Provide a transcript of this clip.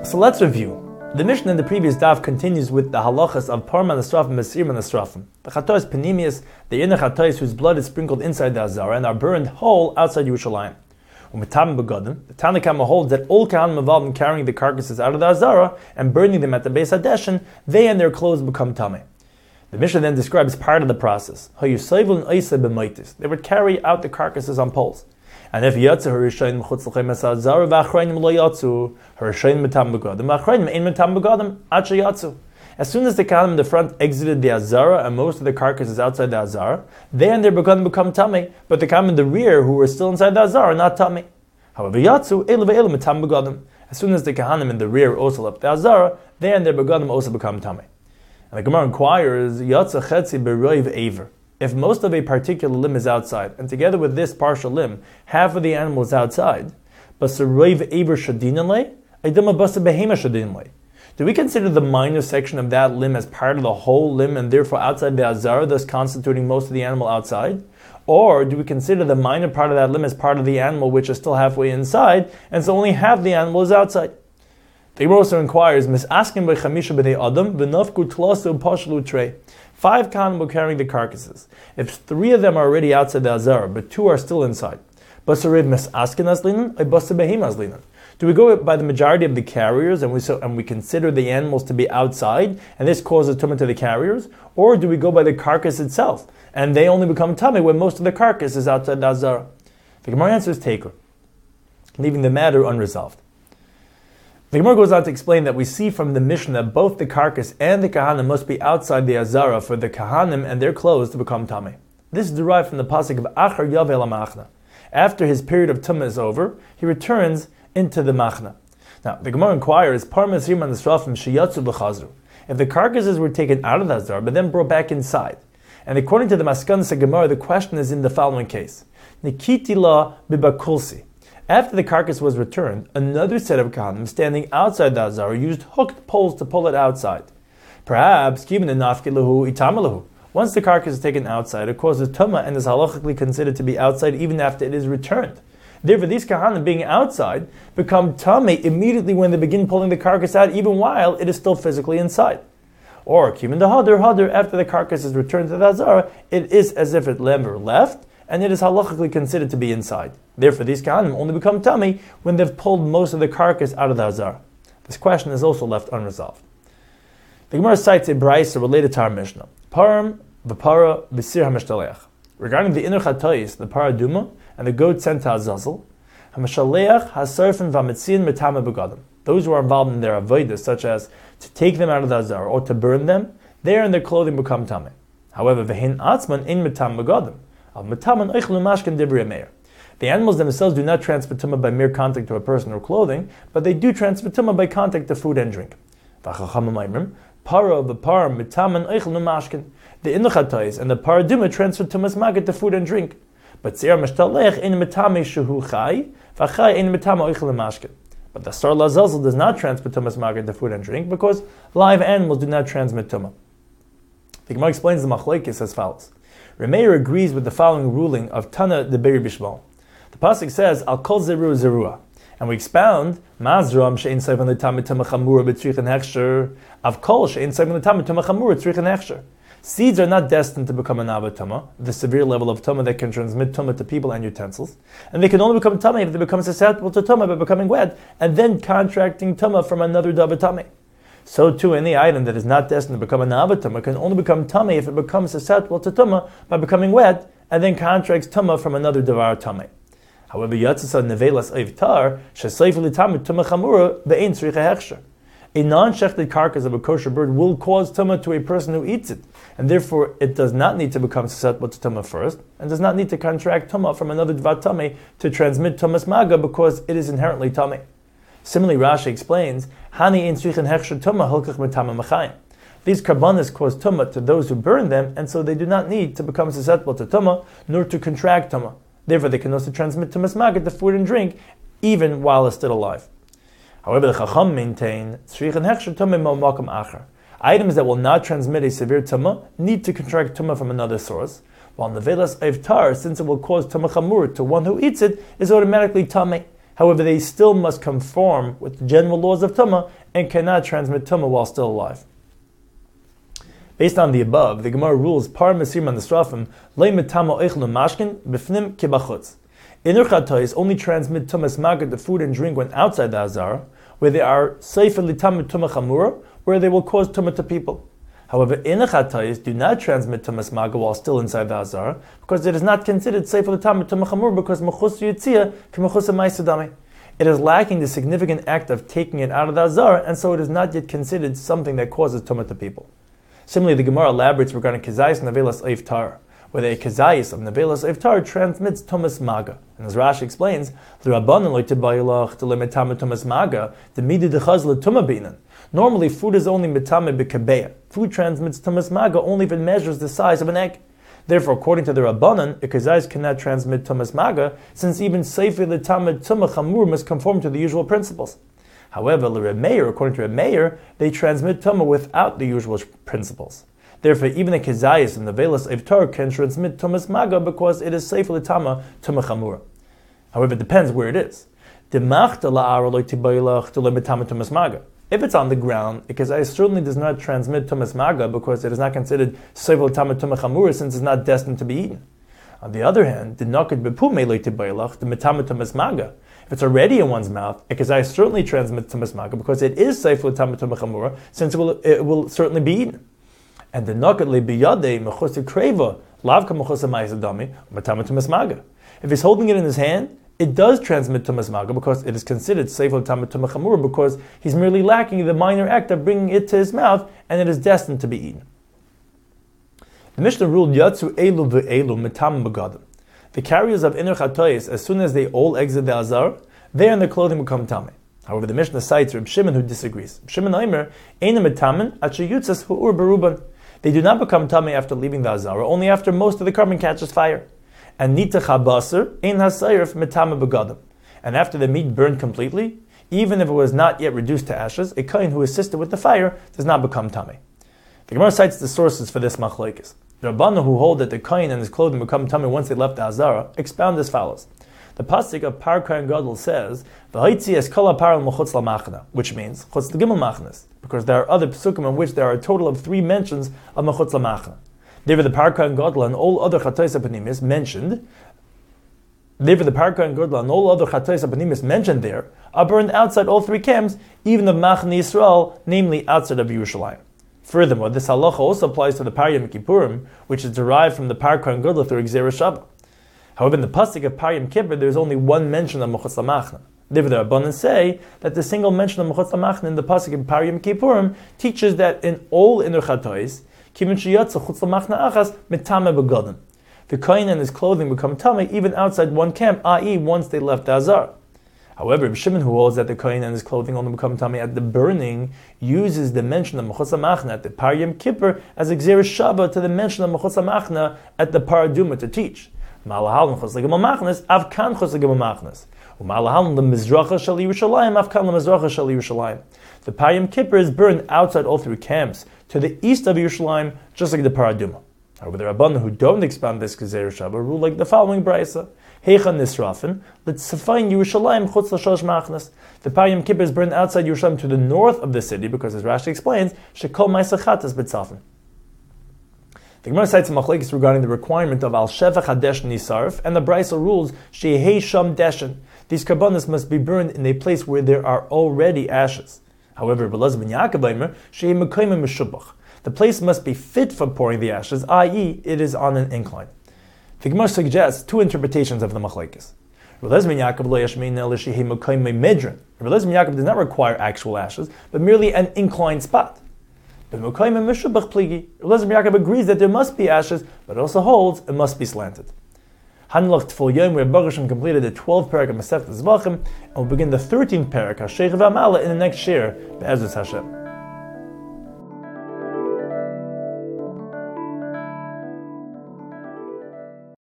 So let's review. The Mishnah in the previous daf continues with the halachas of Parma Nasrafim, Mesir Nasrafim. The Chatois Penimius, the inner Chatois whose blood is sprinkled inside the Azara and are burned whole outside Yerushalayim. The Tanna Kama holds that all Kahanim involved in carrying the carcasses out of the Azara and burning them at the Beis Hadeshin, they and their clothes become tamei. The Mishnah then describes part of the process. They would carry out the carcasses on poles. And if yatzu harishayin mechutz l'chem Azara v'achrayim lo yatzu, harishayin metam begadim, v'achrayim ein metam begadim ad sheyatzu. As soon as the Kahanim in the front exited the Azara and most of the carcasses outside the Azara, they and their begadim become tamei, but the Kahanim in the rear who were still inside the Azara are not tamei. However, yatzu elu ve'elu metam begadim. As soon as the Kahanim in the rear also left the Azara, they and their begadim also become tamei. And the Gemara inquires, yatzu chetzi beroiv aver. If most of a particular limb is outside, and together with this partial limb, half of the animal is outside, do we consider the minor section of that limb as part of the whole limb and therefore outside the Azara, thus constituting most of the animal outside? Or do we consider the minor part of that limb as part of the animal which is still halfway inside, and so only half the animal is outside? The Gemara also inquires, Misaskim b'chamisha b'nei adam v'nafku tlasu pashlu trei. 5 Kahanim were carrying the carcasses. If 3 of them are already outside the Azara, but 2 are still inside, do we go by the majority of the carriers and we consider the animals to be outside, and this causes tumah to the carriers? Or do we go by the carcass itself, and they only become tumah when most of the carcass is outside the Azara? The Gemara answers taker, leaving the matter unresolved. The Gemara goes on to explain that we see from the Mishnah that both the carcass and the Kahanim must be outside the Azara for the Kahanim and their clothes to become tamei. This is derived from the pasuk of Achar Yavel HaMachna. After his period of tumah is over, he returns into the Machna. Now, the Gemara inquires, Parmas Riman Nasrafim Sheyatzu B'chazru. If the carcasses were taken out of the Azara but then brought back inside, and according to the Maskanas Gemara, the question is in the following case: Nikitila Bibakulsi. After the carcass was returned, another set of Kahanim standing outside the Azara used hooked poles to pull it outside. Perhaps, once the carcass is taken outside, it causes tumah and is halachically considered to be outside even after it is returned. Therefore, these Kahanim being outside become tamei immediately when they begin pulling the carcass out, even while it is still physically inside. Or, kimin the hadar, after the carcass is returned to the Azara, it is as if it never left, and it is halachically considered to be inside. Therefore, these Kahanim only become tamei when they've pulled most of the carcass out of the Azara. This question is also left unresolved. The Gemara cites a brayso related to our Mishnah. Param v'para v'sir hamishtalech. Regarding the inner chatois, the paraduma, and the goat sent to Azazel, hamishtalech hasarfin v'amitzin metame begadim. Those who are involved in their avodah, such as to take them out of the Azara or to burn them, they and their clothing become tamei. However, v'hin atzman in metame begadim. The animals themselves do not transfer tumah by mere contact to a person or clothing, but they do transfer tumah by contact to food and drink. The inner chatois and the paraduma transfer tumah's maggot to food and drink, but the star lazazel does not transfer tumah's maggot to food and drink because live animals do not transmit tumah. The Gemara explains the machlokes as follows. Remeir agrees with the following ruling of Tana de Beri Bishmal. The pasuk says, "Al kol zeru zerua," and we expound, "Mazram she'in sayvan l'tamid tumah chamura b'tzrichin hechsher, av kol she'in sayvan l'tamid tumah chamura b'tzrichin hechsher." Seeds are not destined to become an ava tumah, the severe level of tumah that can transmit tumah to people and utensils, and they can only become tumah if they become susceptible to tumah by becoming wet and then contracting tumah from another davar tumah. So too, any item that is not destined to become an ava tumah can only become tamei if it becomes susceptible to tumah by becoming wet and then contracts tumah from another davar tamei. However, yatzasa nevelas eivtar shesayf litamid tumah chamura be'ein tzricha hechsher. A non-shechted carcass of a kosher bird will cause tumah to a person who eats it, and therefore it does not need to become susceptible to tumah first, and does not need to contract tumah from another davar tamei to transmit tumah's maga because it is inherently tamei. Similarly, Rashi explains, Hani in tzrichin hechsher tumah hilkach metama machayim. These karbanas cause tumah to those who burn them, and so they do not need to become susceptible to tumah, nor to contract tumah. Therefore, they can also transmit tumah's maggid to food and drink, even while it's still alive. However, the Chacham maintain, tzrichin hechsher tumah mo makam acher. Items that will not transmit a severe tumah need to contract tumah from another source, while nevelas eivtar, since it will cause tumah chamur to one who eats it, is automatically tamei. However, they still must conform with the general laws of Tumah and cannot transmit Tumah while still alive. Based on the above, the Gemara rules par mesir man nisrafim lei mitama oichel mashkin b'fnim kibachutz. Inner chatois only transmit tumas maggid, the food and drink, when outside the hazara, where they are seifer litam tumah chamura, where they will cause tumah to people. However, inner chatois do not transmit tumas maggid while still inside the hazara, because it is not considered seifer litam tumah chamura, because mechus yitzia k'mechus ma'asadami. It is lacking the significant act of taking it out of the hazara, and so it is not yet considered something that causes tumah to people. Similarly, the Gemara elaborates regarding kezayis nevelas eiftar, where the kezayis of nevelas eiftar transmits tumas maga. And as Rashi explains, the rabbanon lo tibayilach to lemetame tumas maga, the midi dechaz letumah binan. Normally, food is only metame bekabeya. Food transmits tumas maga only if it measures the size of an egg. Therefore, according to the rabbanon, a kezayis cannot transmit tumas maga, since even sefer letame tumah chamur must conform to the usual principles. However, Reb Meir, according to Reb Meir, they transmit tumah without the usual principles. Therefore, even a kezayis in the velas eiftar can transmit tumas maga because it is sefer l'tama tumah chamura. However, it depends where it is. If it's on the ground, a kezayis certainly does not transmit tumas maga because it is not considered sefer l'tama tumah chamura, since it's not destined to be eaten. On the other hand, the naked bepume lo tibayilach, the metame tumas maga. If it's already in one's mouth, a kezayis certainly transmits tumas maga because it is sefer l'tama tumah chamura, since it will certainly be eaten. And the naked le biyadei mechus kreva lavka mechus ma'asadami metame tumas maga. If he's holding it in his hand, it does transmit tumas maga because it is considered sefer l'tama tumah chamura, because he's merely lacking the minor act of bringing it to his mouth, and it is destined to be eaten. The Mishnah ruled Yatsu Elu ve'elu mitam begadim. The carriers of inner chatois, as soon as they all exit the azar, they and their clothing become tamei. However, the Mishnah cites Reb Shimon, who disagrees. Reb Shimon Aimer, Eina mitamen atche yutzas hu'ur beruban. They do not become tamei after leaving the azar, only after most of the carbon catches fire. And nitach habasar ein hasayirf mitame begadim. And after the meat burned completely, even if it was not yet reduced to ashes, a kohen who assisted with the fire does not become tamei. The Gemara cites the sources for this machlokes. The Rabbanu, who hold that the kohen and his clothing become tummy once they left the Hazara, expound as follows. The pasuk of Par Kohen Gadol says, "V'haitzi es kol hapar l'chutz lamachna," which means chutz l'gimel machnas, because there are other psukim in which there are a total of 3 mentions of mechutz lamachna. Therefore, the Par Kohen Gadol and all other chatois apanimis mentioned. Therefore, the Par Kohen Gadol and all other chatois apanimis mentioned there are burned outside all 3 camps, even of Machne Yisrael, namely outside of Yerushalayim. Furthermore, this halacha also applies to the Par Yom Kippurim, which is derived from the Par Kohen Gadol through Gzera Shabbat. However, in the pasuk of Par Yom Kippur, there is only 1 mention of Mechutz Lamachna. Therefore, the Rabbanan say that the single mention of Mechutz Lamachna in the pasuk of Par Yom Kippurim teaches that in all inner chatois, Kivin sheyatza chutz lamachna achas mitame begadim. The kohen and his clothing become tamei even outside one camp, i.e., once they left the azar. However, Reb Shimon, who holds that the kohen and his clothing only become tamei at the burning, uses the mention of mechutz hamachna at the Par Yom Kippur as a gzera shava to the mention of mechutz hamachna at the Par Aduma to teach. Malahal mechutz legimel machnas avkan chutz legimel machnas. Umalahal lemizracha shel Yerushalayim avkan lemizracha shel Yerushalayim. The Par Yom Kippur is burned outside all 3 camps to the east of Yerushalayim, just like the Par Aduma. However, the Rabbanan who don't expound this gzera shava rule like the following brayso. Heicha nisrafin, let's find Yerushalayim chutz l'shalosh machnas. The Par Yom Kippur is burned outside Yerushalayim to the north of the city, because as Rashi explains, shekol ma'asachatas b'tzafin. The Gemara cites a machlekes regarding the requirement of al shevach hadesh nisarf, and the brayso rules shehei sham deshen. These karbanos must be burned in a place where there are already ashes. However, Belaz ben Yaakov Aimer shehei mekayim meshubach. The place must be fit for pouring the ashes, i.e., it is on an incline. The Gemara suggests 2 interpretations of the machlekes. Relez ben Yaakov lo yashmein el shehei mekayim medron. Relez ben Yaakov does not require actual ashes, but merely an inclined spot. But mekayim meshubach pligi. Relez ben Yaakov agrees that there must be ashes, but also holds it must be slanted. Hanlach Tful Yom, where Baruch Hashem completed the 12th parak of Masechet Zvachim, and we'll begin the 13th parak, HaSheikh V'Amala, in the next share, Be'ezus Hashem.